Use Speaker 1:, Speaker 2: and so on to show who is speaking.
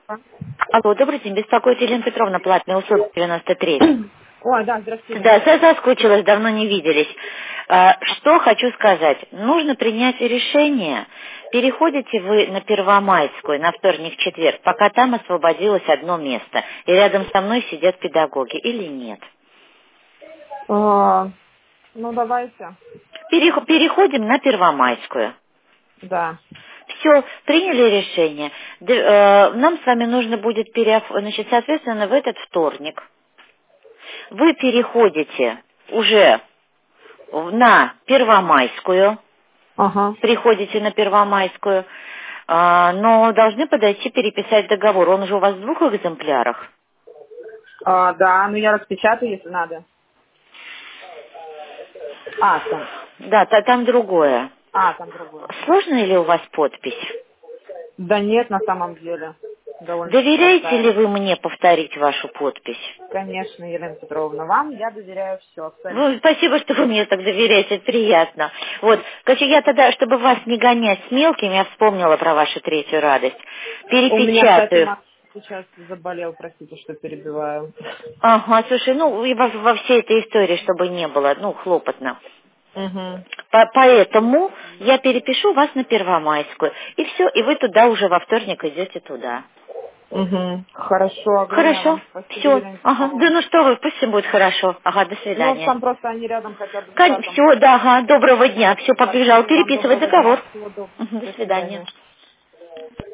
Speaker 1: Алло, добрый день, беспокоит Елена Петровна, платные услуги 93.
Speaker 2: Ой, да, здравствуйте.
Speaker 1: Да, соскучилась, давно не виделись. Что хочу сказать. Нужно принять решение, переходите вы на Первомайскую, на вторник-четверг, пока там освободилось одно место, и рядом со мной сидят педагоги, или нет?
Speaker 2: Ну, давайте.
Speaker 1: Переходим на Первомайскую.
Speaker 2: Да.
Speaker 1: Все, приняли решение. Нам с вами нужно будет, значит, соответственно, в этот вторник вы переходите уже на Первомайскую,
Speaker 2: Ага.
Speaker 1: приходите на Первомайскую, но должны подойти переписать договор. Он уже у вас в 2 экземплярах?
Speaker 2: Да, ну я распечатаю, если надо. Там.
Speaker 1: Да, там другое.
Speaker 2: Там другое.
Speaker 1: Сложная ли у вас подпись?
Speaker 2: Да нет, на самом деле. Довольно-таки
Speaker 1: Доверяете ли
Speaker 2: простая.
Speaker 1: вы мне повторить вашу подпись?
Speaker 2: Конечно, Елена Петровна, вам я доверяю все абсолютно.
Speaker 1: Ну, спасибо, что вы мне так доверяете, это приятно. Вот, короче, я тогда, чтобы вас не гонять с мелким, я вспомнила про вашу третью радость.
Speaker 2: У меня, кстати,
Speaker 1: Перепечатаю.
Speaker 2: Макс сейчас заболел, простите, что перебиваю.
Speaker 1: Ага, слушай, ну, и во всей этой истории, чтобы не было, хлопотно.
Speaker 2: Угу.
Speaker 1: Поэтому я перепишу вас на Первомайскую. И все, и вы туда уже во вторник идете туда.
Speaker 2: Угу. Хорошо, огромное
Speaker 1: Хорошо,
Speaker 2: вам спасибо,
Speaker 1: все.
Speaker 2: Елена
Speaker 1: Ага, да
Speaker 2: Петровна.
Speaker 1: ну что вы, пусть все будет хорошо. Ага, до
Speaker 2: Ну,
Speaker 1: свидания.
Speaker 2: там просто они рядом хотя бы с чатом.
Speaker 1: Все, да, ага, доброго дня. Все, побежал
Speaker 2: Спасибо вам,
Speaker 1: переписывать
Speaker 2: доброго
Speaker 1: договор.
Speaker 2: дня. Всего доброго.
Speaker 1: Мгм, до
Speaker 2: До
Speaker 1: свидания.
Speaker 2: свидания.